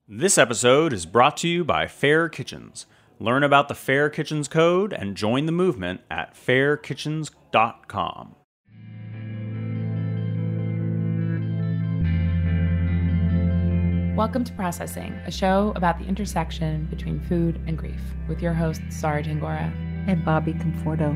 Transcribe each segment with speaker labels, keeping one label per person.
Speaker 1: This episode is brought to you by Fair Kitchens. Learn about the Fair Kitchens Code and join the movement at fairkitchens.com.
Speaker 2: Welcome to Processing, a show about the intersection between food and grief, with your hosts, Sara Tangora
Speaker 3: and Bobby Conforto.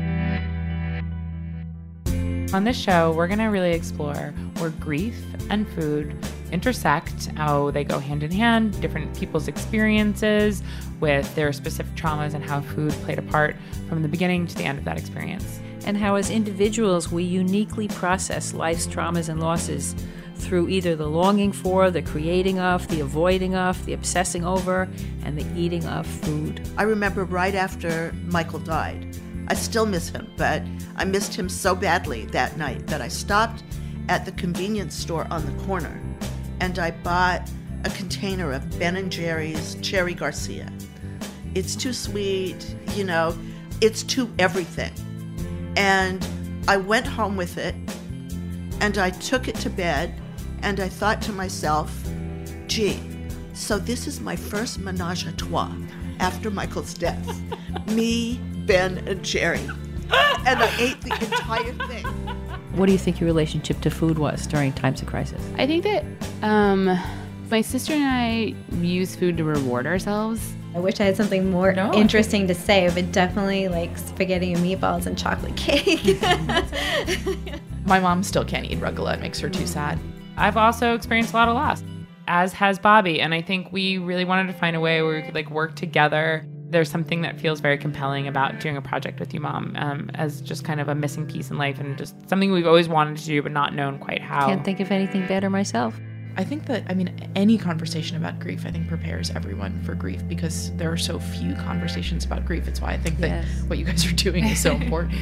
Speaker 2: On this show, we're going to really explore where grief and food intersect, how they go hand in hand, different people's experiences with their specific traumas, and how food played a part from the beginning to the end of that experience.
Speaker 3: And how as individuals we uniquely process life's traumas and losses through either the longing for, the creating of, the avoiding of, the obsessing over, and the eating of food.
Speaker 4: I remember right after Michael died, I still miss him, but I missed him so badly that night that I stopped at the convenience store on the corner and I bought a container of Ben & Jerry's Cherry Garcia. It's too sweet, it's too everything. And I went home with it and I took it to bed and I thought to myself, gee, so this is my first menage a trois after Michael's death. Me, Ben, and Jerry. And I ate the entire thing.
Speaker 3: What do you think your relationship to food was during times of crisis?
Speaker 5: I think that my sister and I use food to reward ourselves.
Speaker 6: I wish I had something more interesting to say, but definitely like spaghetti and meatballs and chocolate cake.
Speaker 7: My mom still can't eat rugelach. It makes her too sad.
Speaker 2: I've also experienced a lot of loss, as has Bobby, and I think we really wanted to find a way where we could work together. There's something that feels very compelling about doing a project with you, Mom, as just kind of a missing piece in life and just something we've always wanted to do but not known quite how.
Speaker 3: Can't think of anything better myself.
Speaker 7: I think that, any conversation about grief, I think prepares everyone for grief because there are so few conversations about grief. It's why I think that what you guys are doing is so important.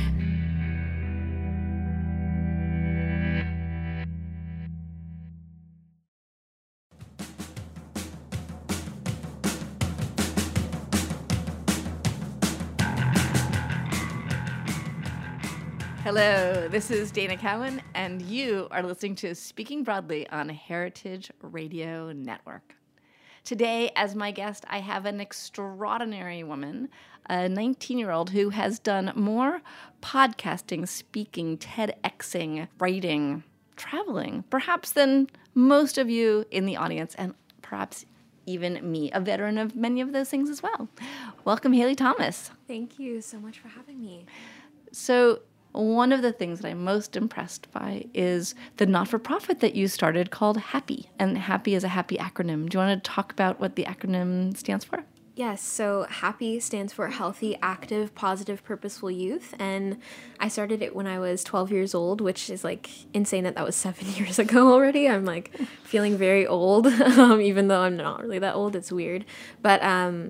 Speaker 8: Hello, this is Dana Cowan, and you are listening to Speaking Broadly on Heritage Radio Network. Today, as my guest, I have an extraordinary woman, a 19-year-old who has done more podcasting, speaking, TEDxing, writing, traveling, perhaps than most of you in the audience, and perhaps even me, a veteran of many of those things as well. Welcome, Haley Thomas.
Speaker 9: Thank you so much for having me.
Speaker 8: So, one of the things that I'm most impressed by is the not-for-profit that you started called HAPPY, and HAPPY is a happy acronym. Do you want to talk about what the acronym stands for?
Speaker 9: Yes, so HAPPY stands for Healthy, Active, Positive, Purposeful Youth, and I started it when I was 12 years old, which is insane that was 7 years ago already. I'm feeling very old, even though I'm not really that old. It's weird. But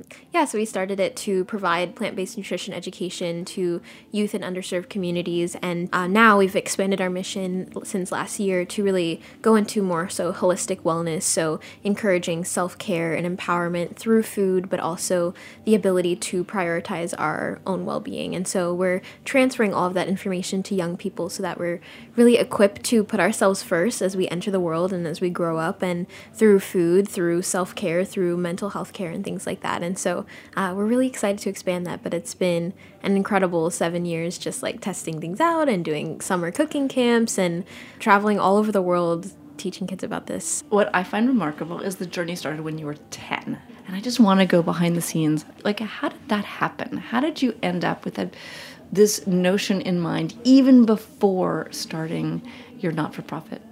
Speaker 9: so we started it to provide plant-based nutrition education to youth and underserved communities, and now we've expanded our mission since last year to really go into more so holistic wellness, so encouraging self-care and empowerment through food, but also the ability to prioritize our own well-being. And so we're transferring all of that information to young people so that we're really equipped to put ourselves first as we enter the world and as we grow up, and through food, through self-care, through mental health care and things like that. And so we're really excited to expand that, but it's been an incredible 7 years just testing things out and doing summer cooking camps and traveling all over the world teaching kids about this.
Speaker 8: What I find remarkable is the journey started when you were 10. And I just want to go behind the scenes. How did that happen? How did you end up with this notion in mind even before starting your not-for-profit?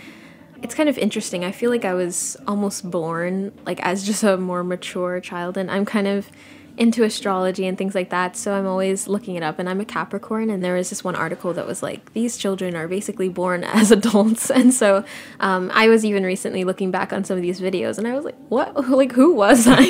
Speaker 9: It's kind of interesting. I feel like I was almost born as just a more mature child, and I'm kind of into astrology and things like that, so I'm always looking it up, and I'm a Capricorn, and there was this one article that was these children are basically born as adults, and so I was even recently looking back on some of these videos, and I was what? Who was I?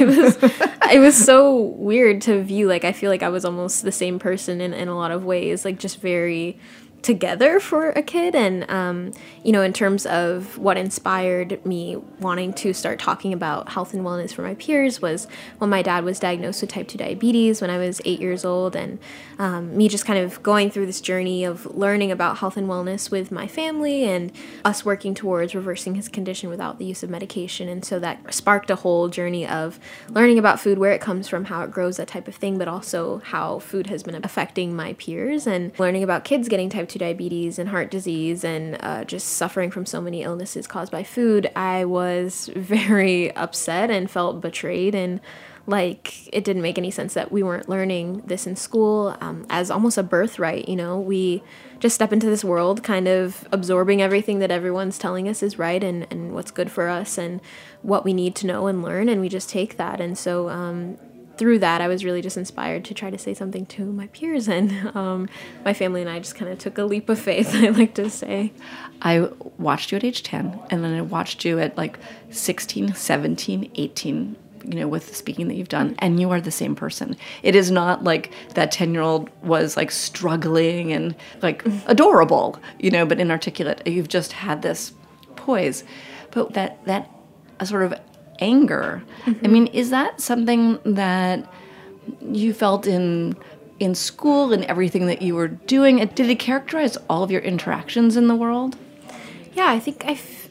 Speaker 9: It was so weird to view, I feel like I was almost the same person in a lot of ways, just very together for a kid. And, in terms of what inspired me wanting to start talking about health and wellness for my peers was when my dad was diagnosed with type 2 diabetes when I was 8 years old. And me just kind of going through this journey of learning about health and wellness with my family and us working towards reversing his condition without the use of medication. And so that sparked a whole journey of learning about food, where it comes from, how it grows, that type of thing, but also how food has been affecting my peers, and learning about kids getting type 2 diabetes and heart disease and just suffering from so many illnesses caused by food. I was very upset and felt betrayed, and like it didn't make any sense that we weren't learning this in school as almost a birthright. We just step into this world kind of absorbing everything that everyone's telling us is right and what's good for us and what we need to know and learn, and we just take that. And so through that, I was really just inspired to try to say something to my peers, and my family and I just kind of took a leap of faith, I like to say.
Speaker 8: I watched you at age 10, and then I watched you at like 16, 17, 18, with the speaking that you've done, and you are the same person. It is not like that 10-year-old was like struggling and like adorable, but inarticulate. You've just had this poise. But that sort of anger, I mean, is that something that you felt in school and everything that you were doing? Did it characterize all of your interactions in the world?
Speaker 9: Yeah, I think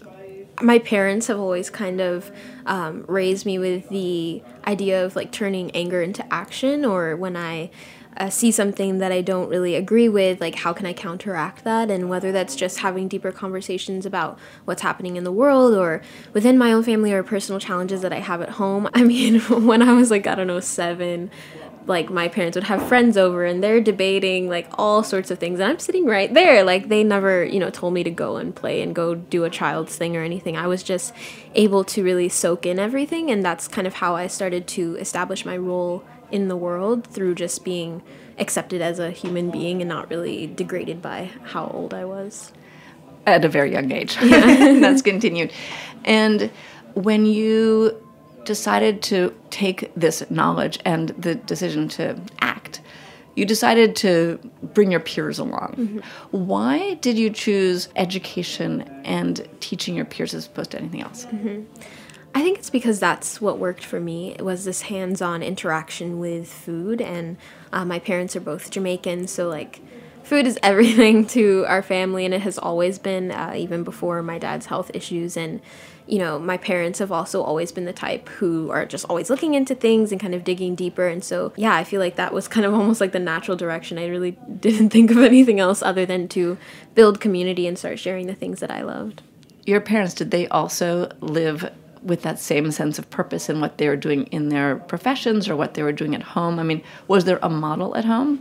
Speaker 9: my parents have always kind of raised me with the idea of like turning anger into action, or when I see something that I don't really agree with, like how can I counteract that? And whether that's just having deeper conversations about what's happening in the world or within my own family or personal challenges that I have at home. I mean, when I was like, 7, like my parents would have friends over and they're debating like all sorts of things, and I'm sitting right there. Like they never, told me to go and play and go do a child's thing or anything. I was just able to really soak in everything, and that's kind of how I started to establish my role in the world, through just being accepted as a human being and not really degraded by how old I was.
Speaker 8: At a very young age. Yeah. That's continued. And when you decided to take this knowledge and the decision to act, you decided to bring your peers along. Mm-hmm. Why did you choose education and teaching your peers as opposed to anything else?
Speaker 9: Mm-hmm. I think it's because that's what worked for me. It was this hands-on interaction with food, and my parents are both Jamaican, so like food is everything to our family, and it has always been, even before my dad's health issues. And my parents have also always been the type who are just always looking into things and kind of digging deeper. And so, yeah, I feel like that was kind of almost like the natural direction. I really didn't think of anything else other than to build community and start sharing the things that I loved.
Speaker 8: Your parents, did they also live with that same sense of purpose in what they were doing in their professions or what they were doing at home? I mean, was there a model at home?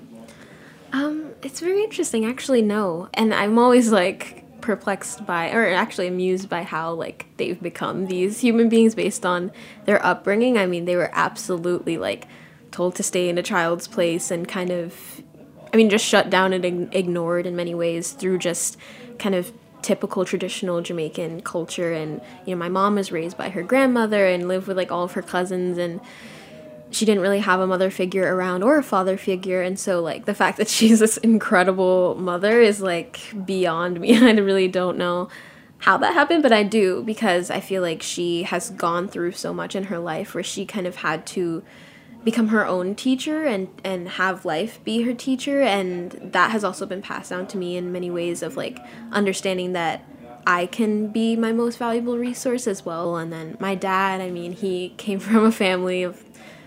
Speaker 9: It's very interesting. Actually, no. And I'm always like perplexed by, or actually amused by how like they've become these human beings based on their upbringing. I mean, they were absolutely like told to stay in a child's place and kind of, just shut down and ignored in many ways through just kind of typical traditional Jamaican culture. And my mom was raised by her grandmother and lived with like all of her cousins, and she didn't really have a mother figure around or a father figure. And so like the fact that she's this incredible mother is like beyond me. I really don't know how that happened, but I do, because I feel like she has gone through so much in her life where she kind of had to become her own teacher and have life be her teacher. And that has also been passed down to me in many ways of like understanding that I can be my most valuable resource as well. And then my dad, he came from a family of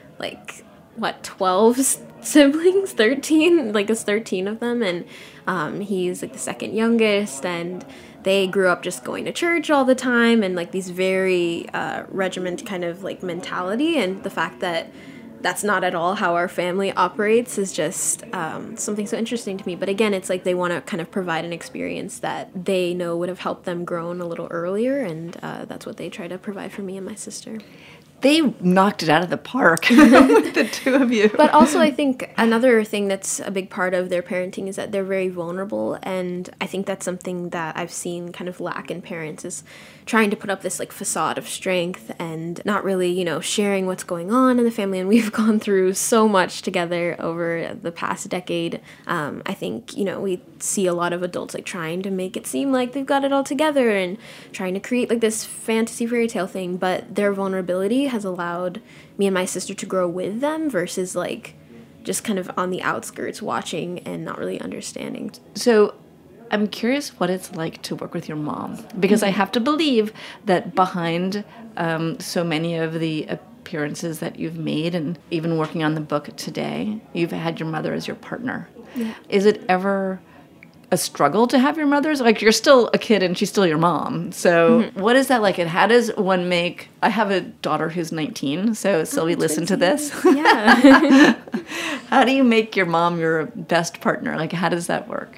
Speaker 9: 12 siblings, 13, like it's 13 of them. And he's like the second youngest, and they grew up just going to church all the time and like these very regiment kind of like mentality. And the fact that that's not at all how our family operates is just something so interesting to me. But again, it's like they want to kind of provide an experience that they know would have helped them grown a little earlier, and that's what they try to provide for me and my sister.
Speaker 8: they knocked it out of the park with the two of you.
Speaker 9: But also, I think another thing that's a big part of their parenting is that they're very vulnerable, and I think that's something that I've seen kind of lack in parents, is trying to put up this like facade of strength and not really, you know, sharing what's going on in the family. And we've gone through so much together over the past decade. I think, you know, we see a lot of adults like trying to make it seem like they've got it all together and trying to create like this fantasy fairy tale thing, but their vulnerability has allowed me and my sister to grow with them versus like just kind of on the outskirts watching and not really understanding.
Speaker 8: So I'm curious what it's like to work with your mom, because I have to believe that behind so many of the appearances that you've made, and even working on the book today, you've had your mother as your partner.
Speaker 9: Yeah.
Speaker 8: Is it ever a struggle to have your mother's? Like, you're still a kid and she's still your mom. So what is that like? And how does one make... I have a daughter who's 19, so Sylvie, listen to this.
Speaker 9: Yeah.
Speaker 8: How do you make your mom your best partner? Like, how does that work?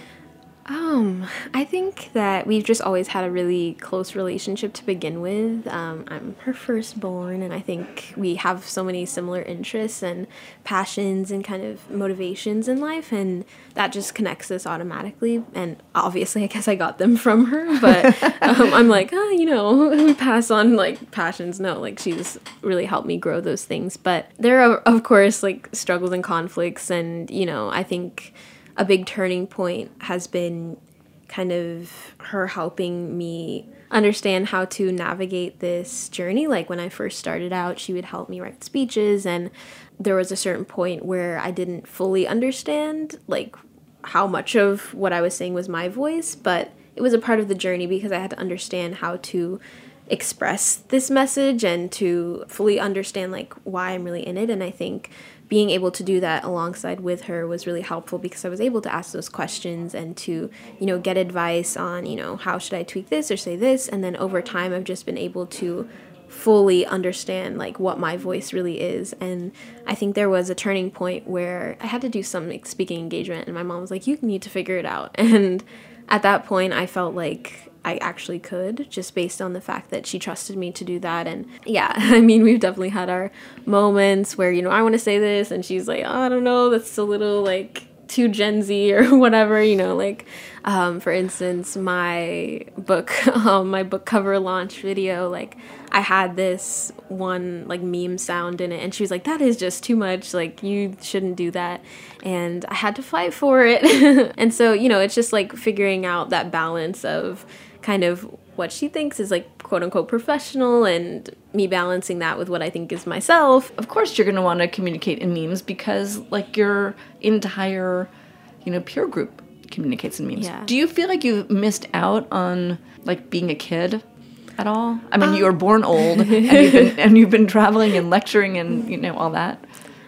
Speaker 9: I think that we've just always had a really close relationship to begin with. I'm her firstborn, and I think we have so many similar interests and passions and kind of motivations in life, and that just connects us automatically. And obviously, I guess I got them from her, but I'm like, you know, we pass on like passions. No, like she's really helped me grow those things. But there are, of course, like struggles and conflicts, and, you know, I think a big turning point has been kind of her helping me understand how to navigate this journey. Like when I first started out, she would help me write speeches, and there was a certain point where I didn't fully understand like how much of what I was saying was my voice, but it was a part of the journey because I had to understand how to express this message and to fully understand like why I'm really in it. And I think being able to do that alongside with her was really helpful because I was able to ask those questions and to, you know, get advice on, you know, how should I tweak this or say this? And then over time, I've just been able to fully understand like what my voice really is. And I think there was a turning point where I had to do some like, speaking engagement, and my mom was like, you need to figure it out. And at that point, I felt like I actually could, just based on the fact that she trusted me to do that. And yeah, I mean, we've definitely had our moments where, you know, I want to say this, and she's like, oh, I don't know, that's a little like too Gen Z or whatever, you know, like for instance, my book cover launch video, like I had this one like meme sound in it, and she was like, that is just too much, like you shouldn't do that. And I had to fight for it. And so, you know, it's just like figuring out that balance of kind of what she thinks is like quote unquote professional, and me balancing that with what I think is myself.
Speaker 8: Of course you're going to want to communicate in memes because like your entire, you know, peer group communicates in memes.
Speaker 9: Yeah.
Speaker 8: Do you feel like you missed out on like being a kid at all? I mean, you were born old and you've been traveling and lecturing and, you know, all that.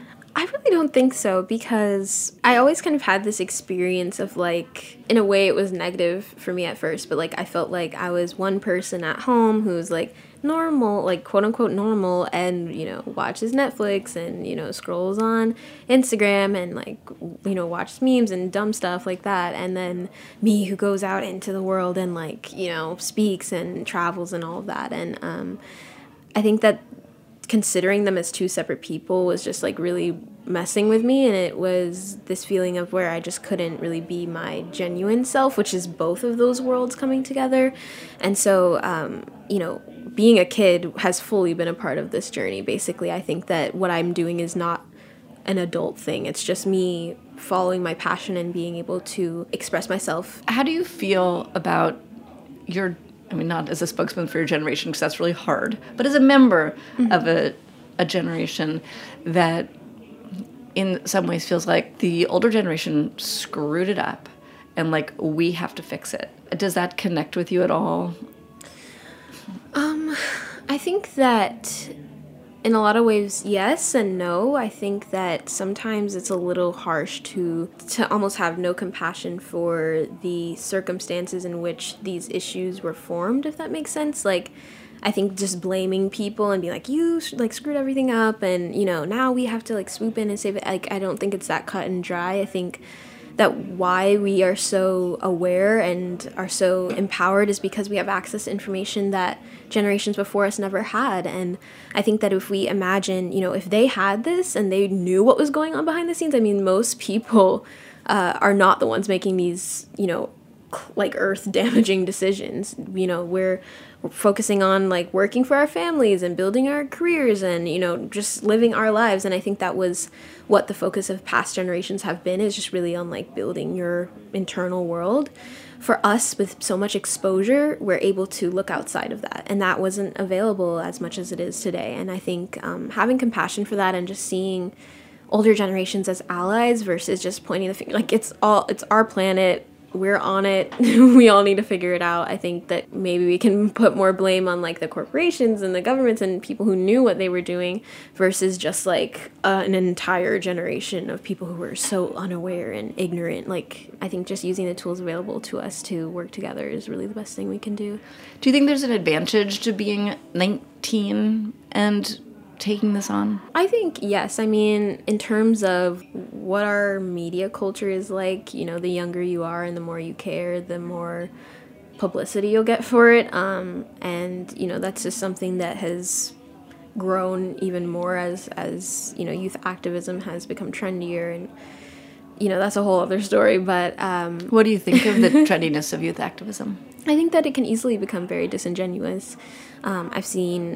Speaker 9: I really don't think so, because I always kind of had this experience of like, in a way it was negative for me at first, but like I felt like I was one person at home who's like normal, like quote unquote normal, and, you know, watches Netflix and, you know, scrolls on Instagram and like, you know, watches memes and dumb stuff like that. And then me who goes out into the world and like, you know, speaks and travels and all of that. And I think that considering them as two separate people was just like really messing with me, and it was this feeling of where I just couldn't really be my genuine self, which is both of those worlds coming together. And so you know, being a kid has fully been a part of this journey. Basically, I think that what I'm doing is not an adult thing. It's just me following my passion and being able to express myself.
Speaker 8: How do you feel about your, I mean, not as a spokesman for your generation, because that's really hard, but as a member of a generation that in some ways feels like the older generation screwed it up and like we have to fix it? Does that connect with you at all?
Speaker 9: I think that in a lot of ways, yes and no. I think that sometimes it's a little harsh to almost have no compassion for the circumstances in which these issues were formed, if that makes sense. Like, I think just blaming people and being like, you like screwed everything up, and, you know, now we have to like swoop in and save it. Like, I don't think it's that cut and dry. I think that why we are so aware and are so empowered is because we have access to information that generations before us never had. And I think that if we imagine, if they had this and they knew what was going on behind the scenes, I mean, most people are not the ones making these, like earth damaging decisions. We're focusing on like working for our families and building our careers and, just living our lives. And I think that was what the focus of past generations have been, is just really on like building your internal world. For us, with so much exposure, we're able to look outside of that. And that wasn't available as much as it is today. And I think having compassion for that and just seeing older generations as allies versus just pointing the finger, like it's our planet, we're on it, we all need to figure it out. I think that maybe we can put more blame on like the corporations and the governments and people who knew what they were doing versus just like an entire generation of people who were so unaware and ignorant. Like, I think just using the tools available to us to work together is really the best thing we can do.
Speaker 8: Do you think there's an advantage to being 19 and taking this on?
Speaker 9: I think yes. I mean, in terms of what our media culture is like, the younger you are and the more you care, the more publicity you'll get for it. And that's just something that has grown even more as youth activism has become trendier, and that's a whole other story. But
Speaker 8: what do you think of the trendiness of youth activism?
Speaker 9: I think that it can easily become very disingenuous. I've seen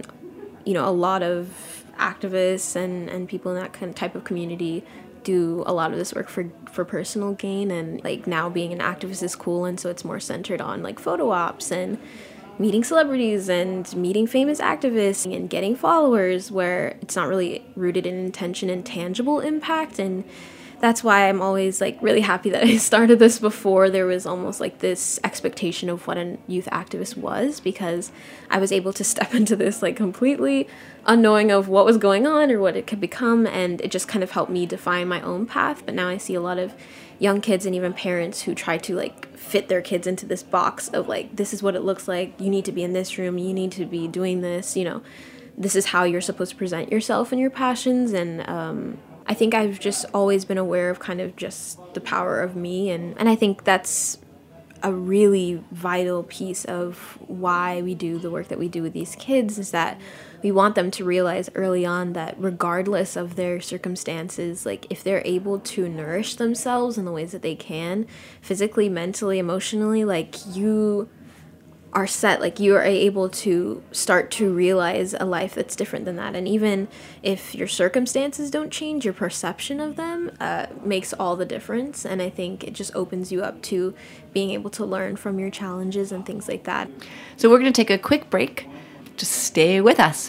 Speaker 9: a lot of activists and people in that kind of type of community do a lot of this work for personal gain, and like now being an activist is cool, and so it's more centered on like photo ops and meeting celebrities and meeting famous activists and getting followers, where it's not really rooted in intention and tangible impact. And that's why I'm always like really happy that I started this before there was almost like this expectation of what a youth activist was, because I was able to step into this like completely unknowing of what was going on or what it could become, and it just kind of helped me define my own path. But now I see a lot of young kids and even parents who try to like fit their kids into this box of like, this is what it looks like, you need to be in this room, you need to be doing this, this is how you're supposed to present yourself and your passions. And I think I've just always been aware of kind of just the power of me, and I think that's a really vital piece of why we do the work that we do with these kids, is that we want them to realize early on that regardless of their circumstances, like if they're able to nourish themselves in the ways that they can, physically, mentally, emotionally, like you are set, like you are able to start to realize a life that's different than that. And even if your circumstances don't change, your perception of them makes all the difference. And I think it just opens you up to being able to learn from your challenges and things like that.
Speaker 8: So we're going to take a quick break. Just stay with us.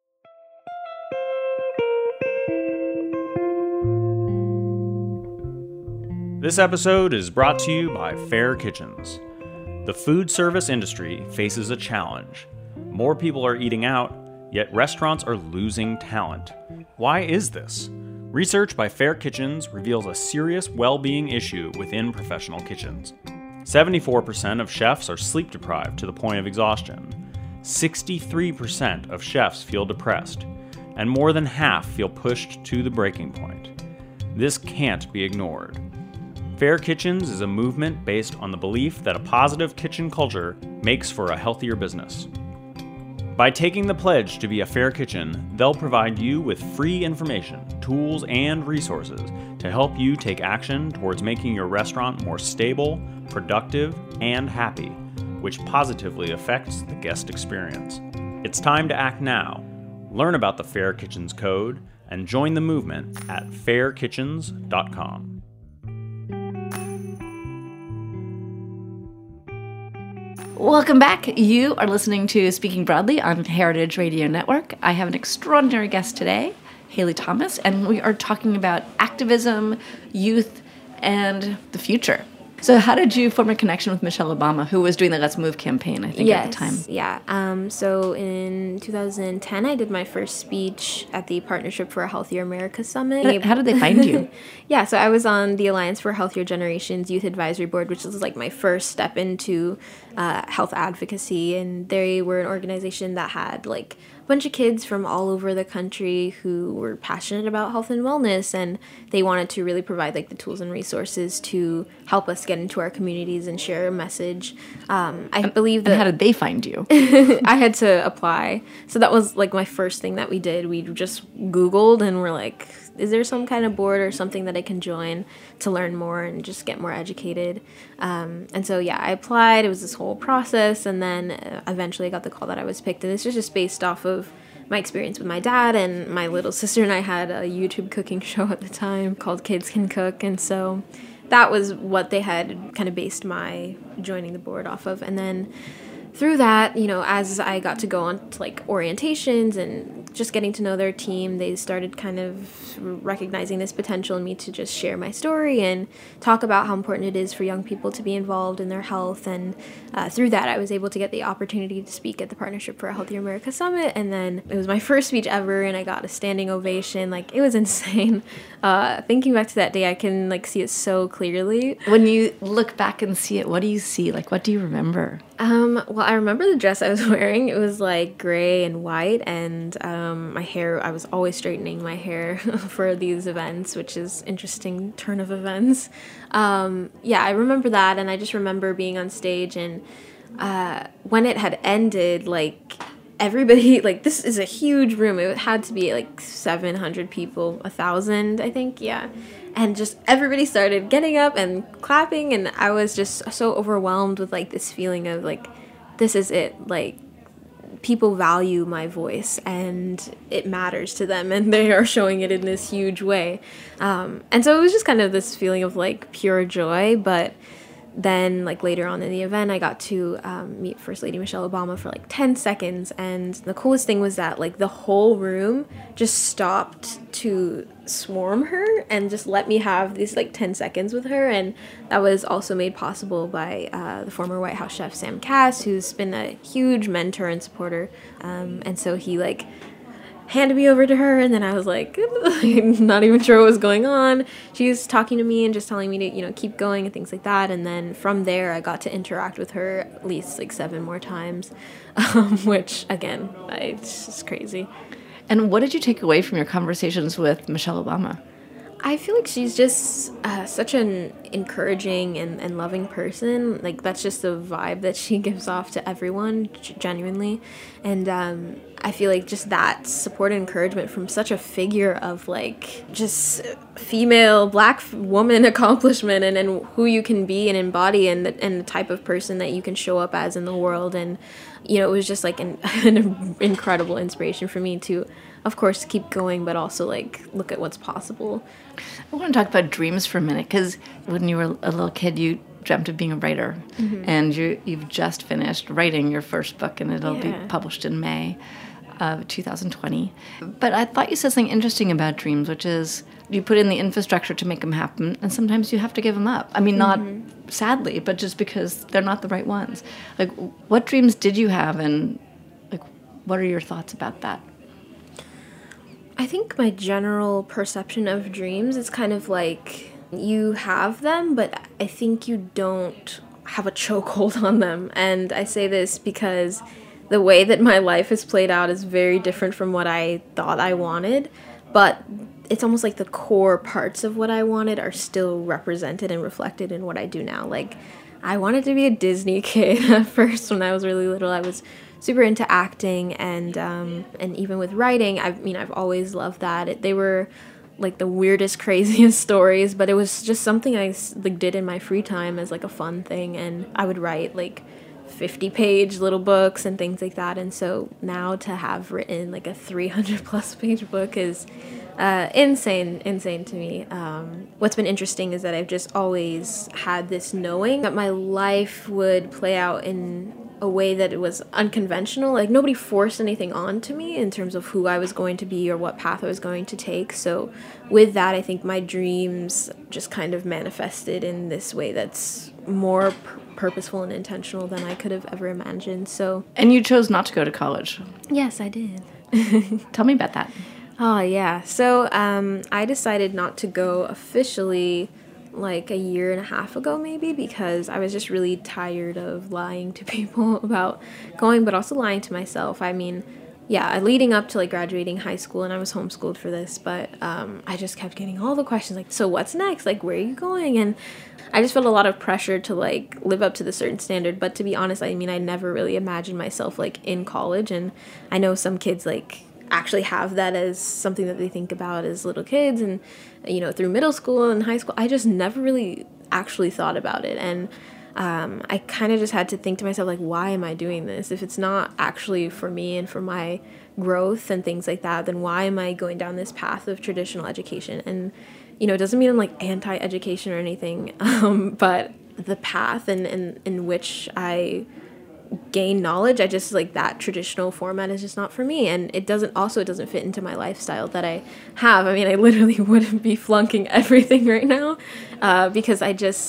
Speaker 1: This episode is brought to you by Fair Kitchens. The food service industry faces a challenge. More people are eating out, yet restaurants are losing talent. Why is this? Research by Fair Kitchens reveals a serious well-being issue within professional kitchens. 74% of chefs are sleep deprived to the point of exhaustion. 63% of chefs feel depressed, and more than half feel pushed to the breaking point. This can't be ignored. Fair Kitchens is a movement based on the belief that a positive kitchen culture makes for a healthier business. By taking the pledge to be a Fair Kitchen, they'll provide you with free information, tools, and resources to help you take action towards making your restaurant more stable, productive, and happy, which positively affects the guest experience. It's time to act now. Learn about the Fair Kitchens Code and join the movement at fairkitchens.com.
Speaker 8: Welcome back. You are listening to Speaking Broadly on Heritage Radio Network. I have an extraordinary guest today, Haley Thomas, and we are talking about activism, youth, and the future. So how did you form a connection with Michelle Obama, who was doing the Let's Move campaign, I think, at the time?
Speaker 9: Yeah. So in 2010, I did my first speech at the Partnership for a Healthier America Summit.
Speaker 8: How did they find you?
Speaker 9: Yeah, so I was on the Alliance for Healthier Generations Youth Advisory Board, which was like my first step into health advocacy. And they were an organization that had like bunch of kids from all over the country who were passionate about health and wellness, and they wanted to really provide like the tools and resources to help us get into our communities and share a message. I believe that.
Speaker 8: And how did they find you?
Speaker 9: I had to apply. So that was like my first thing that we did. We just Googled and we're like, is there some kind of board or something that I can join to learn more and just get more educated? And so, yeah, I applied. It was this whole process. And then eventually I got the call that I was picked. And this was just based off of my experience with my dad, and my little sister and I had a YouTube cooking show at the time called Kids Can Cook. And so that was what they had kind of based my joining the board off of. And then through that, you know, as I got to go on to like orientations and just getting to know their team, they started kind of recognizing this potential in me to just share my story and talk about how important it is for young people to be involved in their health. And through that, I was able to get the opportunity to speak at the Partnership for a Healthier America Summit. And then it was my first speech ever, and I got a standing ovation. Like, it was insane. Thinking back to that day, I can like see it so clearly.
Speaker 8: When you look back and see it, what do you see? Like, what do you remember?
Speaker 9: Well, I remember the dress I was wearing. It was like gray and white, and my hair, I was always straightening my hair for these events, which is interesting turn of events. Yeah, I remember that, and I just remember being on stage, and when it had ended, like, everybody, like, this is a huge room. It had to be like 700 people, 1,000, I think, yeah. And just everybody started getting up and clapping, and I was just so overwhelmed with like this feeling of like, this is it. Like, people value my voice and it matters to them, and they are showing it in this huge way. And so it was just kind of this feeling of like pure joy. But then like later on in the event, I got to meet First Lady Michelle Obama for like 10 seconds. And the coolest thing was that like the whole room just stopped to swarm her and just let me have these like 10 seconds with her. And that was also made possible by the former White House chef Sam Kass, who's been a huge mentor and supporter. And so he like handed me over to her, and then I was like not even sure what was going on. She was talking to me and just telling me to, you know, keep going and things like that. And then from there I got to interact with her at least like 7 more times, which again, it's just crazy.
Speaker 8: And what did you take away from your conversations with Michelle Obama?
Speaker 9: I feel like she's just such an encouraging and loving person. Like, that's just the vibe that she gives off to everyone, genuinely. And I feel like just that support and encouragement from such a figure of, like, just female, black woman accomplishment and who you can be and embody and the type of person that you can show up as in the world. And, you know, it was just, like, an incredible inspiration for me to, of course, keep going, but also, like, look at what's possible.
Speaker 8: I want to talk about dreams for a minute, because when you were a little kid, you dreamt of being a writer, and you've just finished writing your first book, and it'll be published in May of 2020. But I thought you said something interesting about dreams, which is you put in the infrastructure to make them happen, and sometimes you have to give them up. I mean, not sadly, but just because they're not the right ones. Like, what dreams did you have, and like, what are your thoughts about that?
Speaker 9: I think my general perception of dreams is kind of like you have them, but I think you don't have a chokehold on them. And I say this because the way that my life has played out is very different from what I thought I wanted, but it's almost like the core parts of what I wanted are still represented and reflected in what I do now. Like, I wanted to be a Disney kid at first. When I was really little, I was super into acting, and even with writing, I've always loved that. They were like the weirdest, craziest stories, but it was just something I like did in my free time as like a fun thing, and I would write like 50-page little books and things like that. And so now to have written like a 300+ page book is insane to me. What's been interesting is that I've just always had this knowing that my life would play out in a way that it was unconventional. Like, nobody forced anything onto me in terms of who I was going to be or what path I was going to take. So with that, I think my dreams just kind of manifested in this way that's more purposeful and intentional than I could have ever imagined. So,
Speaker 8: and you chose not to go to college.
Speaker 9: Yes, I did.
Speaker 8: Tell me about that.
Speaker 9: Oh, yeah. So I decided not to go officially like a year and a half ago, maybe, because I was just really tired of lying to people about going, but also lying to myself. I mean, leading up to like graduating high school, and I was homeschooled for this, but I just kept getting all the questions like, so what's next? Like, where are you going? And I just felt a lot of pressure to like live up to the certain standard. But to be honest, I mean, I never really imagined myself like in college. And I know some kids like actually have that as something that they think about as little kids, and, you know, through middle school and high school. I just never really actually thought about it. And I kind of just had to think to myself, like, why am I doing this? If it's not actually for me and for my growth and things like that, then why am I going down this path of traditional education? And, you know, it doesn't mean I'm like anti-education or anything, but the path in which I gain knowledge, I just like that traditional format is just not for me. And it doesn't fit into my lifestyle that I have. I mean, I literally wouldn't be flunking everything right now because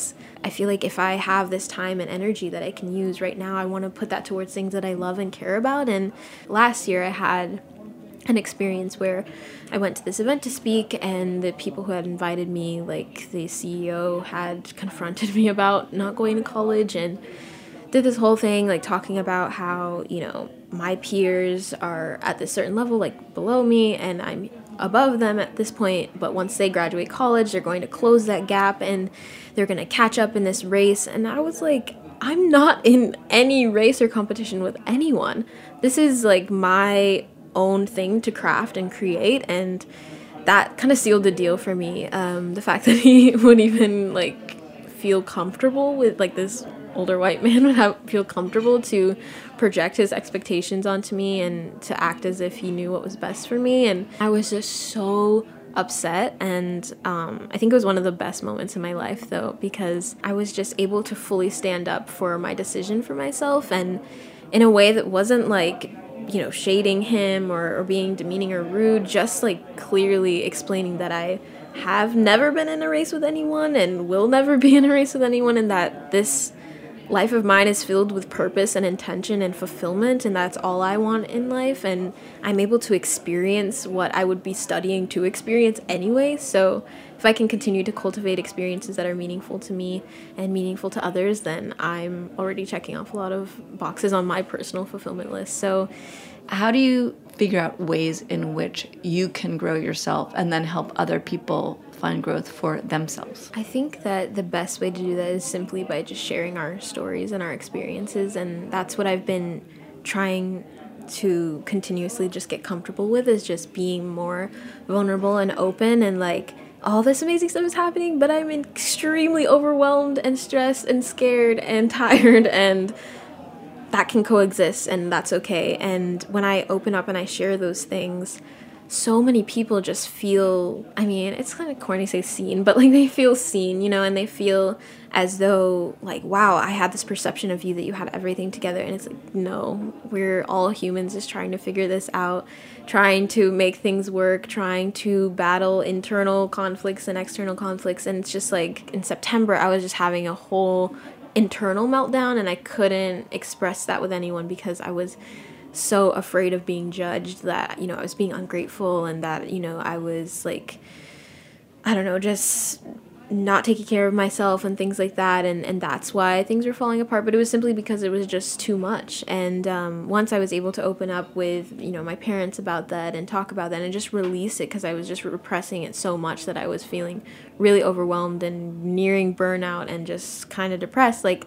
Speaker 9: I feel like if I have this time and energy that I can use right now, I want to put that towards things that I love and care about. And last year I had an experience where I went to this event to speak, and the people who had invited me, like the CEO, had confronted me about not going to college and did this whole thing like talking about how, you know, my peers are at this certain level, like below me, and I'm above them at this point, but once they graduate college, they're going to close that gap and they're going to catch up in this race. And I was like, I'm not in any race or competition with anyone. This is like my own thing to craft and create, and that kind of sealed the deal for me. The fact that he would even like feel comfortable with, like, this older white man would feel comfortable to project his expectations onto me and to act as if he knew what was best for me. And I was just so upset, and I think it was one of the best moments in my life, though, because I was just able to fully stand up for my decision for myself, and in a way that wasn't like, you know, shading him or being demeaning or rude, just like clearly explaining that I have never been in a race with anyone and will never be in a race with anyone, and that this life of mine is filled with purpose and intention and fulfillment, and that's all I want in life. And I'm able to experience what I would be studying to experience anyway. So if I can continue to cultivate experiences that are meaningful to me and meaningful to others, then I'm already checking off a lot of boxes on my personal fulfillment list. So
Speaker 8: how do you figure out ways in which you can grow yourself and then help other people find growth for themselves?
Speaker 9: I think that the best way to do that is simply by just sharing our stories and our experiences, and that's what I've been trying to continuously just get comfortable with, is just being more vulnerable and open, and like, all this amazing stuff is happening, but I'm extremely overwhelmed and stressed and scared and tired, and that can coexist, and that's okay. And when I open up and I share those things, so many people just feel, I mean, it's kind of corny to say seen, but like they feel seen, you know, and they feel as though like, wow, I had this perception of you that you had everything together. And it's like, no, we're all humans just trying to figure this out, trying to make things work, trying to battle internal conflicts and external conflicts. And it's just like in September, I was just having a whole internal meltdown, and I couldn't express that with anyone because I was so afraid of being judged, that, you know, I was being ungrateful, and that, you know, I was like, I don't know, just not taking care of myself and things like that, and that's why things were falling apart. But it was simply because it was just too much. And once I was able to open up with, you know, my parents about that and talk about that and just release it, because I was just repressing it so much that I was feeling really overwhelmed and nearing burnout and just kind of depressed, like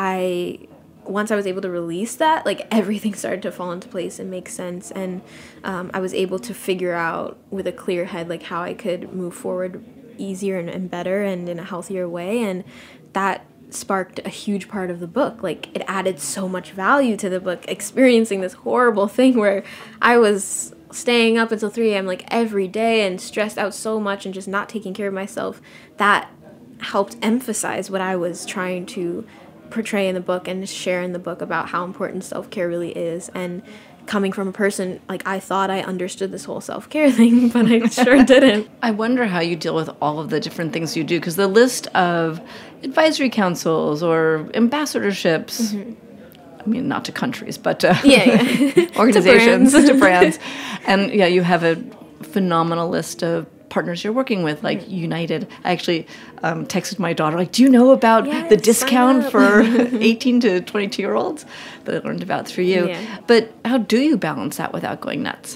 Speaker 9: once I was able to release that, like everything started to fall into place and make sense. And I was able to figure out with a clear head, like how I could move forward easier and better and in a healthier way. And that sparked a huge part of the book. Like, it added so much value to the book, experiencing this horrible thing where I was staying up until 3 a.m. like every day and stressed out so much and just not taking care of myself. That helped emphasize what I was trying to portray in the book and share in the book about how important self-care really is. And coming from a person, like, I thought I understood this whole self-care thing, but I sure didn't.
Speaker 8: I wonder how you deal with all of the different things you do, because the list of advisory councils or ambassadorships, I mean, not to countries, but organizations, to brands. And yeah, you have a phenomenal list of partners you're working with, like United. I actually texted my daughter, like, do you know about the discount for 18 to 22-year-olds that I learned about through you? Yeah. But how do you balance that without going nuts?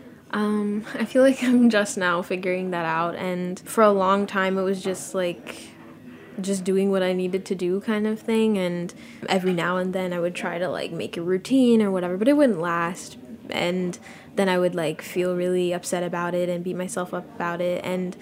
Speaker 9: I feel like I'm just now figuring that out. And for a long time, it was just like just doing what I needed to do kind of thing. And every now and then I would try to like make a routine or whatever, but it wouldn't last. And then I would like feel really upset about it and beat myself up about it. And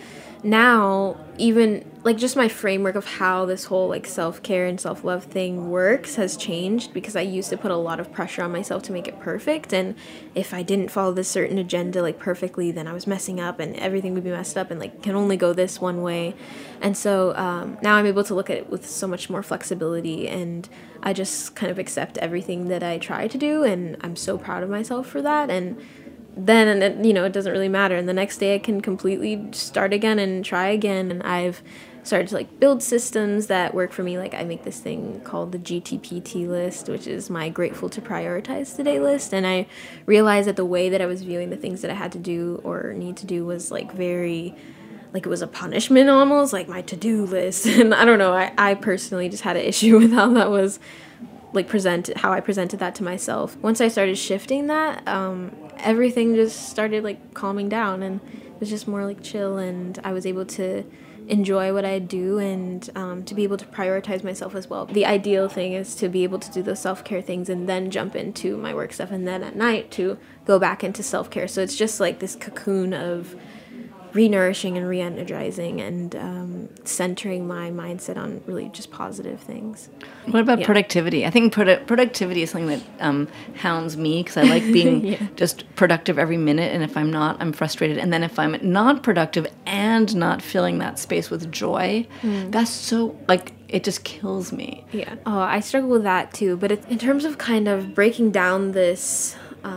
Speaker 9: now even like just my framework of how this whole like self-care and self-love thing works has changed, because I used to put a lot of pressure on myself to make it perfect, and if I didn't follow this certain agenda like perfectly, then I was messing up and everything would be messed up and like can only go this one way. And so now I'm able to look at it with so much more flexibility, and I just kind of accept everything that I try to do, and I'm so proud of myself for that. And then, it doesn't really matter. And the next day I can completely start again and try again. And I've started to like build systems that work for me. Like I make this thing called the GTPT list, which is my grateful to prioritize today list. And I realized that the way that I was viewing the things that I had to do or need to do was like very, like it was a punishment almost, like my to-do list. And I don't know, I personally just had an issue with how that was like how I presented that to myself. Once I started shifting that, everything just started like calming down, and it was just more like chill, and I was able to enjoy what I do and to be able to prioritize myself as well. The ideal thing is to be able to do those self-care things and then jump into my work stuff, and then at night to go back into self-care. So it's just like this cocoon of re-nourishing and re-energizing and centering my mindset on really just positive things.
Speaker 8: What about productivity? I think productivity is something that hounds me, because I like being just productive every minute, and if I'm not, I'm frustrated. And then if I'm not productive and not filling that space with joy, that's so, like, it just kills me.
Speaker 9: Yeah. Oh, I struggle with that too. But in terms of kind of breaking down this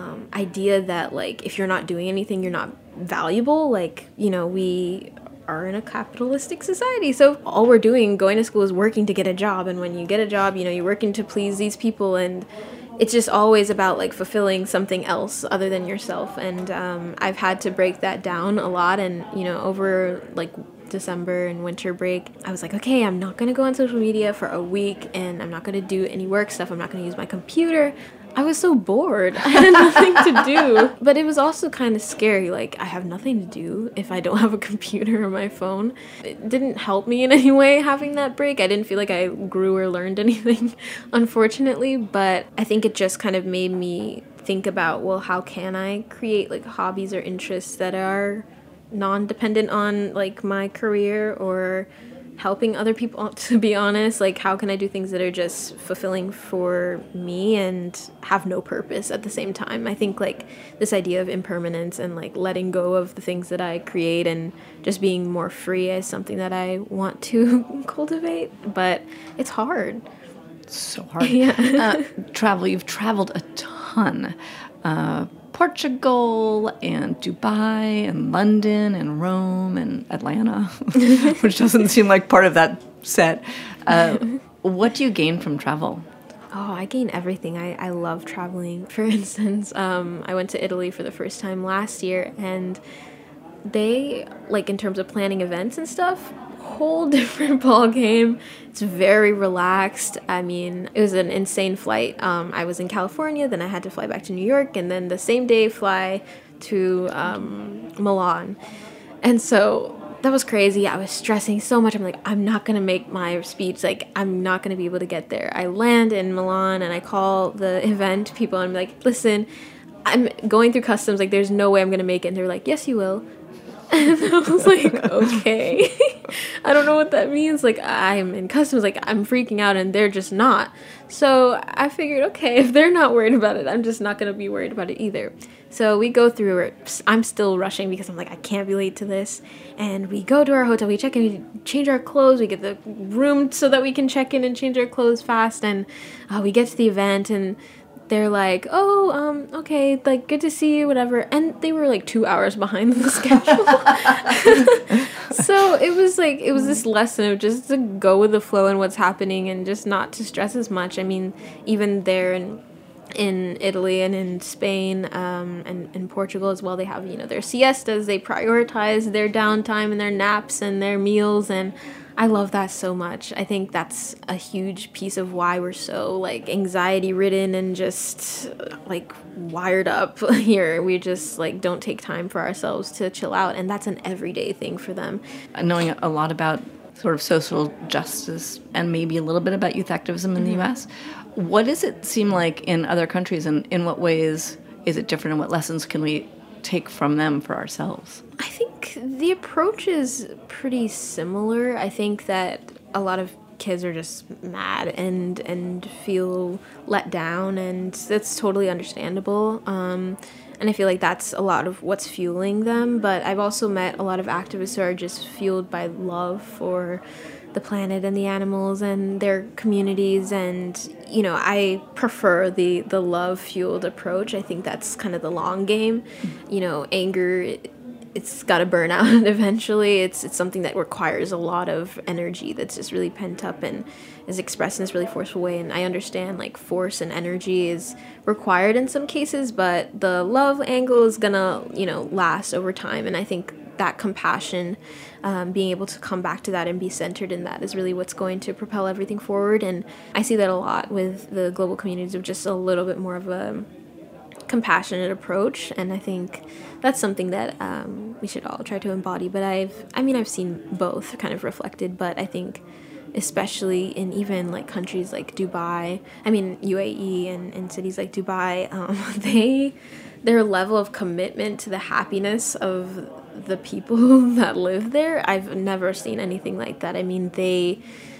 Speaker 9: idea that, like, if you're not doing anything, you're not valuable. Like, we are in a capitalistic society, so all we're doing going to school is working to get a job, and when you get a job, you're working to please these people, and it's just always about like fulfilling something else other than yourself. And I've had to break that down a lot. And over like December and winter break, I was like, okay, I'm not going to go on social media for a week, and I'm not going to do any work stuff. I'm not going to use my computer. I was so bored. I had nothing to do. But it was also kind of scary. Like, I have nothing to do if I don't have a computer or my phone. It didn't help me in any way having that break. I didn't feel like I grew or learned anything, unfortunately. But I think it just kind of made me think about, well, how can I create like hobbies or interests that are non-dependent on like my career or helping other people, to be honest. Like, how can I do things that are just fulfilling for me and have no purpose at the same time? I think like this idea of impermanence and like letting go of the things that I create and just being more free is something that I want to cultivate, but it's hard.
Speaker 8: It's so hard. Yeah. You've traveled a ton. Portugal and Dubai and London and Rome and Atlanta, which doesn't seem like part of that set. What do you gain from travel?
Speaker 9: Oh, I gain everything. I love traveling. For instance, I went to Italy for the first time last year, and they, like in terms of planning events and stuff, whole different ball game. It's very relaxed. I mean, it was an insane flight. I was in California, then I had to fly back to New York, and then the same day fly to Milan. And so that was crazy. I was stressing so much. I'm like, I'm not going to make my speech. Like, I'm not going to be able to get there. I land in Milan, and I call the event people, and I'm like, listen, I'm going through customs. Like, there's no way I'm going to make it. And they're like, yes, you will. And I was like, okay. I don't know what that means. Like, I'm in customs, like, I'm freaking out, and they're just not. So I figured, okay, if they're not worried about it, I'm just not going to be worried about it either. So we go through it. I'm still rushing because I'm like, I can't be late to this. And we go to our hotel, we check in, we change our clothes, we get the room so that we can check in and change our clothes fast. And we get to the event, and they're like, oh, okay, like, good to see you, whatever. And they were like 2 hours behind the schedule. So it was this lesson of just to go with the flow and what's happening and just not to stress as much. I mean, even there in in Italy and in Spain, and in Portugal as well. They have, you know, their siestas. They prioritize their downtime and their naps and their meals, and I love that so much. I think that's a huge piece of why we're so like anxiety ridden and just like wired up here. We just like don't take time for ourselves to chill out, and that's an everyday thing for them.
Speaker 8: Knowing a lot about sort of social justice and maybe a little bit about youth activism in the U.S., what does it seem like in other countries, and in what ways is it different, and what lessons can we take from them for ourselves?
Speaker 9: I think the approach is pretty similar. I think that a lot of kids are just mad and feel let down, and that's totally understandable. And I feel like that's a lot of what's fueling them. But I've also met a lot of activists who are just fueled by love for the planet and the animals and their communities. And, you know, I prefer the love-fueled approach. I think that's kind of the long game. You know, anger, it's got to burn out eventually. It's something that requires a lot of energy that's just really pent up and is expressed in this really forceful way. And I understand like force and energy is required in some cases, but the love angle is gonna, you know, last over time. And I think that compassion, being able to come back to that and be centered in that is really what's going to propel everything forward. And I see that a lot with the global communities of just a little bit more of a compassionate approach, and I think that's something that we should all try to embody. But I've seen both kind of reflected, but I think especially in even like countries like Dubai, UAE and cities like Dubai, their level of commitment to the happiness of the people that live there, I've never seen anything like that. I mean, they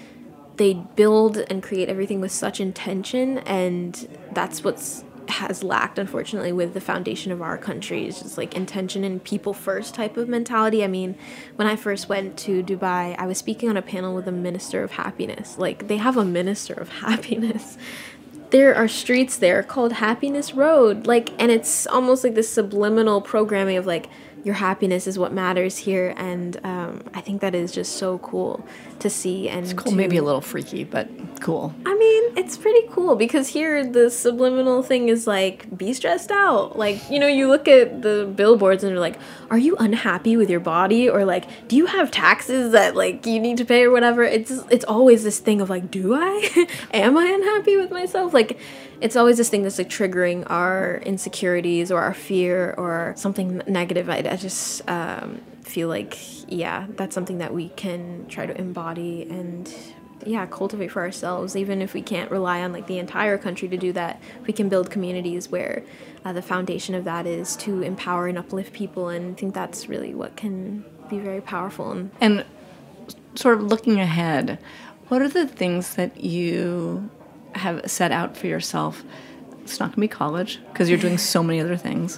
Speaker 9: build and create everything with such intention, and that's what's has lacked, unfortunately, with the foundation of our country. It's just like intention and people first type of mentality. I mean, when I first went to Dubai, I was speaking on a panel with a minister of happiness. Like, they have a minister of happiness. There are streets there called Happiness Road. Like, and it's almost like this subliminal programming of like, your happiness is what matters here. And I think that is just so cool to see. And it's
Speaker 8: cool, maybe a little freaky, but cool.
Speaker 9: I mean, it's pretty cool because here the subliminal thing is like, be stressed out. Like, you know, you look at the billboards and you're like, are you unhappy with your body? Or like, do you have taxes that like you need to pay or whatever? It's always this thing of like, do I? Am I unhappy with myself? Like, it's always this thing that's like triggering our insecurities or our fear or something negative. I just feel like, yeah, that's something that we can try to embody and, yeah, cultivate for ourselves. Even if we can't rely on like the entire country to do that, we can build communities where the foundation of that is to empower and uplift people. And I think that's really what can be very powerful.
Speaker 8: And sort of looking ahead, what are the things that you have set out for yourself? It's not going to be college because you're doing so many other things.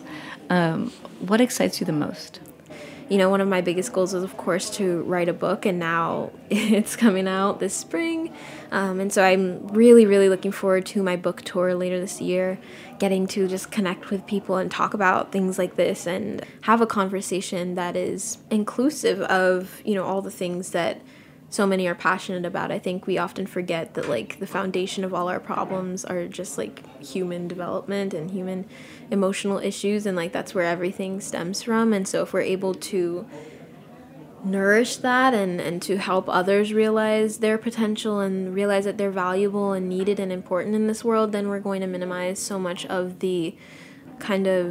Speaker 8: What excites you the most?
Speaker 9: You know, one of my biggest goals is, of course, to write a book, and now it's coming out this spring. And so I'm really, really looking forward to my book tour later this year, getting to just connect with people and talk about things like this and have a conversation that is inclusive of, you know, all the things that so many are passionate about. I think we often forget that like the foundation of all our problems are just like human development and human emotional issues, and like that's where everything stems from. And so if we're able to nourish that and to help others realize their potential and realize that they're valuable and needed and important in this world, then we're going to minimize so much of the kind of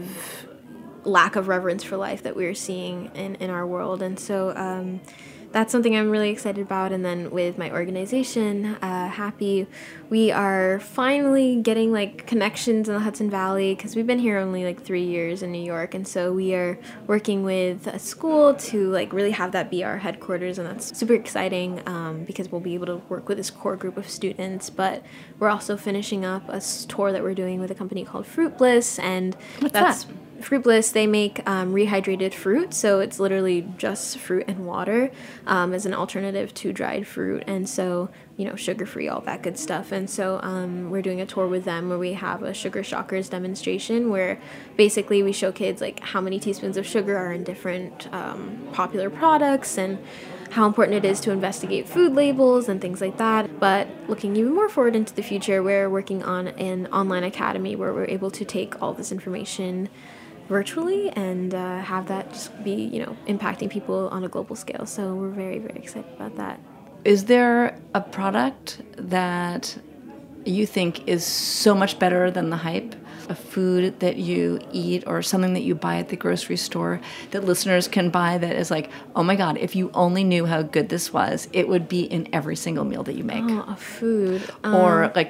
Speaker 9: lack of reverence for life that we're seeing in our world. And so that's something I'm really excited about. And then with my organization, Happy, we are finally getting like connections in the Hudson Valley because we've been here only like 3 years in New York. And so we are working with a school to like really have that be our headquarters. And that's super exciting because we'll be able to work with this core group of students. But we're also finishing up a tour that we're doing with a company called Fruit Bliss. And
Speaker 8: what's that?
Speaker 9: Fruit Bliss, they make rehydrated fruit, so it's literally just fruit and water as an alternative to dried fruit, and so, you know, sugar-free, all that good stuff. And so we're doing a tour with them where we have a Sugar Shockers demonstration where basically we show kids like how many teaspoons of sugar are in different popular products, and how important it is to investigate food labels and things like that. But looking even more forward into the future, we're working on an online academy where we're able to take all this information virtually and have that just be, you know, impacting people on a global scale. So we're very, very excited about that.
Speaker 8: Is there a product that you think is so much better than the hype? A food that you eat or something that you buy at the grocery store that listeners can buy that is like, oh my God, if you only knew how good this was, it would be in every single meal that you make.
Speaker 9: Oh, a food.
Speaker 8: Or like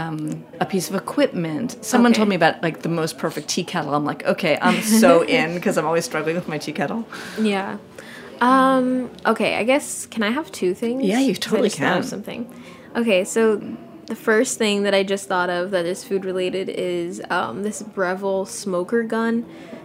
Speaker 8: a piece of equipment. Someone told me about like the most perfect tea kettle. I'm like, okay, I'm so in because I'm always struggling with my tea kettle.
Speaker 9: Yeah. Okay, I guess, can I have two things?
Speaker 8: Yeah, you totally can.
Speaker 9: Have something. Okay, so the first thing that I just thought of that is food related is this Breville smoker gun.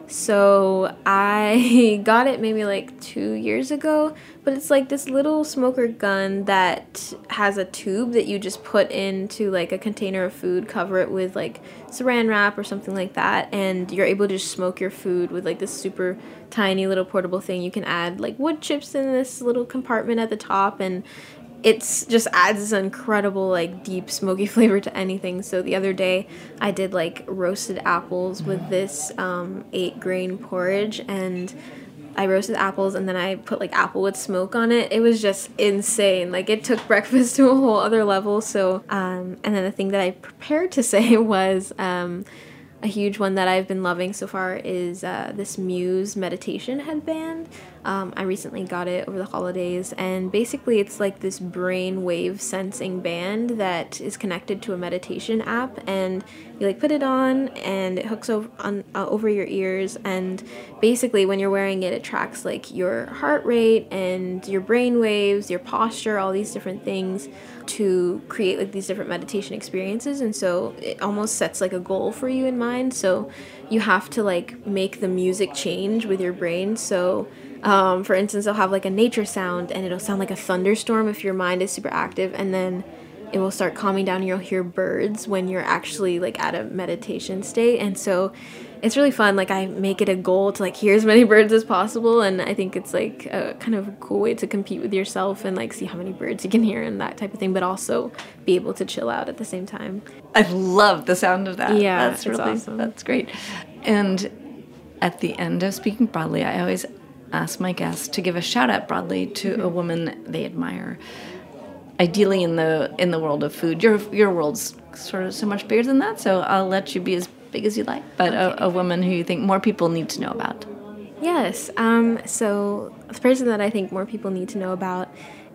Speaker 9: So I got it maybe like 2 years ago, but it's like this little smoker gun that has a tube that you just put into like a container of food, cover it with like saran wrap or something like that, and you're able to just smoke your food with like this super tiny little portable thing. You can add like wood chips in this little compartment at the top, and it's just adds this incredible like deep smoky flavor to anything. So the other day I did like roasted apples with this 8-grain porridge, and I roasted apples and then I put like applewood smoke on it. It was just insane. Like it took breakfast to a whole other level. So and then the thing that I prepared to say was a huge one that I've been loving so far is this Muse meditation headband. I recently got it over the holidays, and basically it's like this brain wave sensing band that is connected to a meditation app, and you like put it on and it hooks over your ears, and basically when you're wearing it, it tracks like your heart rate and your brain waves, your posture, all these different things to create like these different meditation experiences. And so it almost sets like a goal for you in mind, so you have to like make the music change with your brain. So for instance, I'll have like a nature sound and it'll sound like a thunderstorm if your mind is super active, and then it will start calming down and you'll hear birds when you're actually like at a meditation state. And so it's really fun. Like I make it a goal to like hear as many birds as possible, and I think it's like a kind of a cool way to compete with yourself and like see how many birds you can hear and that type of thing, but also be able to chill out at the same time.
Speaker 8: I love the sound of that.
Speaker 9: Yeah,
Speaker 8: that's really awesome. That's great. And at the end of Speaking Broadly, I always ask my guests to give a shout out broadly to a woman they admire. Ideally in the world of food. Your world's sort of so much bigger than that, so I'll let you be as big as you like, but a woman who you think more people need to know about.
Speaker 9: Yes. So the person that I think more people need to know about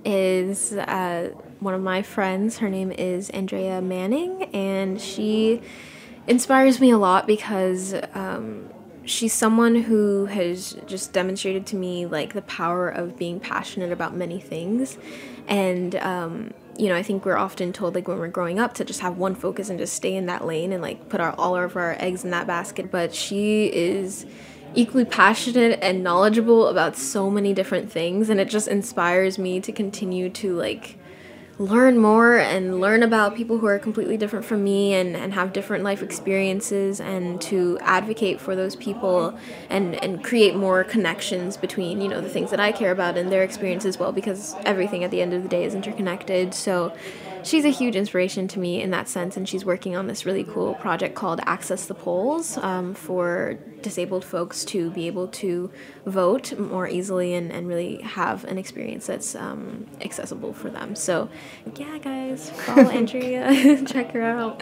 Speaker 9: is one of my friends. Her name is Andrea Manning, and she inspires me a lot because she's someone who has just demonstrated to me like the power of being passionate about many things. And you know, I think we're often told like when we're growing up to just have one focus and just stay in that lane and like put all of our eggs in that basket. But she is equally passionate and knowledgeable about so many different things, and it just inspires me to continue to like learn more and learn about people who are completely different from me and have different life experiences, and to advocate for those people and create more connections between, you know, the things that I care about and their experience as well, because everything at the end of the day is interconnected. So she's a huge inspiration to me in that sense, and she's working on this really cool project called Access the Polls for disabled folks to be able to vote more easily and really have an experience that's accessible for them. So yeah, guys, follow Andrea, check her out.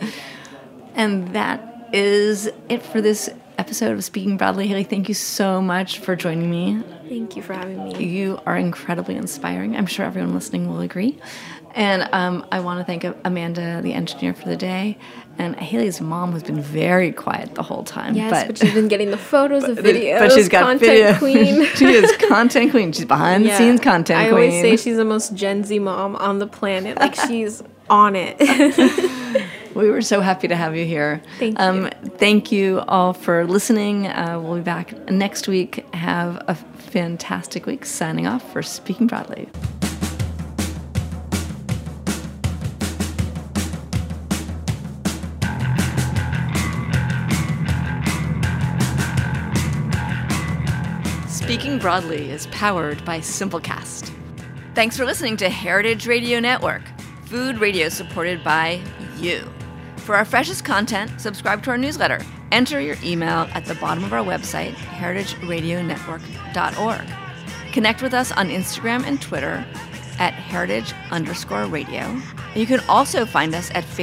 Speaker 8: And that is it for this episode of Speaking Broadly. Haley, thank you so much for joining me.
Speaker 9: Thank you for having me.
Speaker 8: You are incredibly inspiring. I'm sure everyone listening will agree. And I want to thank Amanda, the engineer, for the day, and Haley's mom, who's been very quiet the whole time.
Speaker 9: Yes, but she's been getting the photos, the videos.
Speaker 8: But she's got
Speaker 9: content queen.
Speaker 8: She is content queen. She's behind the scenes content queen.
Speaker 9: I always say she's the most Gen Z mom on the planet. Like she's on it.
Speaker 8: We were so happy to have you here.
Speaker 9: Thank you.
Speaker 8: Thank you all for listening. We'll be back next week. Have a fantastic week. Signing off for Speaking Broadly. Speaking Broadly is powered by Simplecast. Thanks for listening to Heritage Radio Network, food radio supported by you. For our freshest content, subscribe to our newsletter. Enter your email at the bottom of our website, heritageradionetwork.org. Connect with us on Instagram and Twitter at heritage_radio. And you can also find us at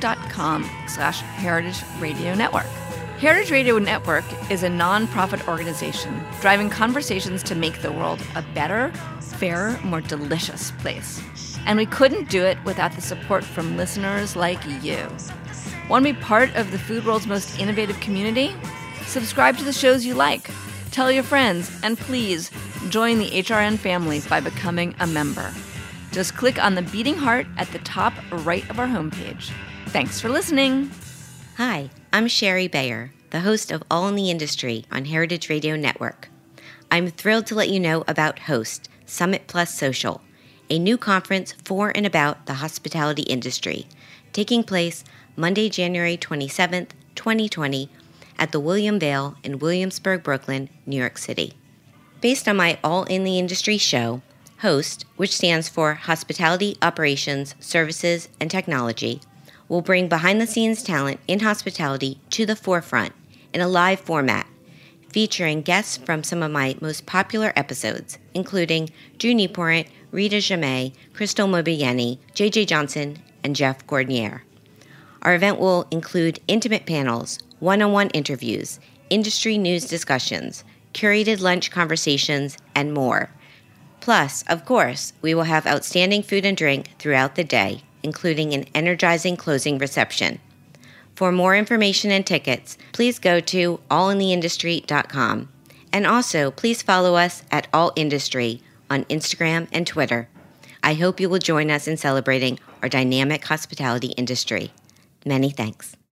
Speaker 8: facebook.com/Heritage Radio Network. Heritage Radio Network is a non-profit organization driving conversations to make the world a better, fairer, more delicious place. And we couldn't do it without the support from listeners like you. Want to be part of the food world's most innovative community? Subscribe to the shows you like, tell your friends, and please join the HRN family by becoming a member. Just click on the beating heart at the top right of our homepage. Thanks for listening.
Speaker 10: Hi, I'm Sherry Bayer, the host of All in the Industry on Heritage Radio Network. I'm thrilled to let you know about HOST, Summit Plus Social, a new conference for and about the hospitality industry, taking place Monday, January 27th, 2020, at the William Vale in Williamsburg, Brooklyn, New York City. Based on my All in the Industry show, HOST, which stands for Hospitality Operations, Services, and Technology, will bring behind-the-scenes talent in hospitality to the forefront in a live format, featuring guests from some of my most popular episodes, including Drew Nieporent, Rita Jamay, Crystal Mobieni, JJ Johnson, and Jeff Gordnier. Our event will include intimate panels, one-on-one interviews, industry news discussions, curated lunch conversations, and more. Plus, of course, we will have outstanding food and drink throughout the day, including an energizing closing reception. For more information and tickets, please go to allintheindustry.com. And also, please follow us at All Industry on Instagram and Twitter. I hope you will join us in celebrating our dynamic hospitality industry. Many thanks.